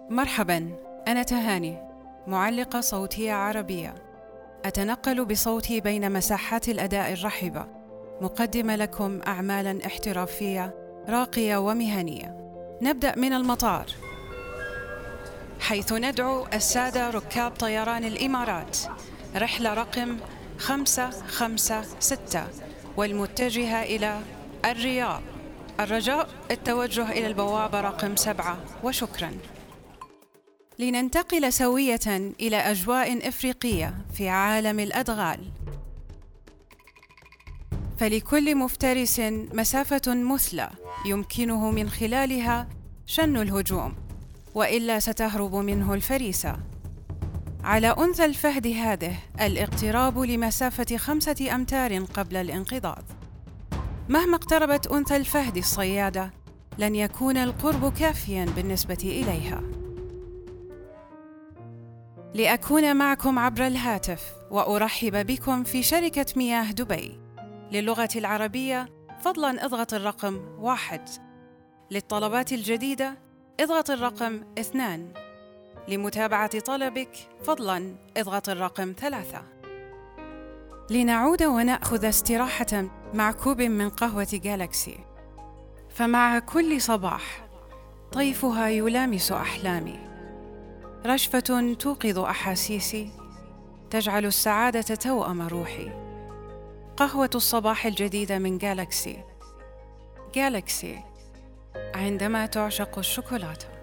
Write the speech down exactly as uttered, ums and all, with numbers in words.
مرحباً، أنا تهاني، معلقة صوتية عربية، أتنقل بصوتي بين مساحات الأداء الرحبة، مقدمة لكم أعمالاً احترافية راقية ومهنية. نبدأ من المطار، حيث ندعو السادة ركاب طيران الإمارات رحلة رقم خمسة خمسة ستة والمتجهة إلى الرياض. الرجاء التوجه إلى البوابة رقم سبعة، وشكراً. لننتقل سوية إلى أجواء إفريقية في عالم الأدغال، فلكل مفترس مسافة مثلى يمكنه من خلالها شن الهجوم، وإلا ستهرب منه الفريسة. على أنثى الفهد هذه الاقتراب لمسافة خمسة أمتار قبل الانقضاض. مهما اقتربت أنثى الفهد الصيادة، لن يكون القرب كافياً بالنسبة إليها. لأكون معكم عبر الهاتف وأرحب بكم في شركة مياه دبي. للغة العربية فضلاً اضغط الرقم واحد. للطلبات الجديدة اضغط الرقم اثنان. لمتابعة طلبك فضلاً اضغط الرقم ثلاثة. لنعود ونأخذ استراحة مع كوب من قهوة جالكسي، فمع كل صباح طيفها يلامس أحلامي، رشفة توقظ أحاسيسي، تجعل السعادة توأم روحي. قهوة الصباح الجديدة من جالكسي. جالكسي، عندما تعشق الشوكولاتة.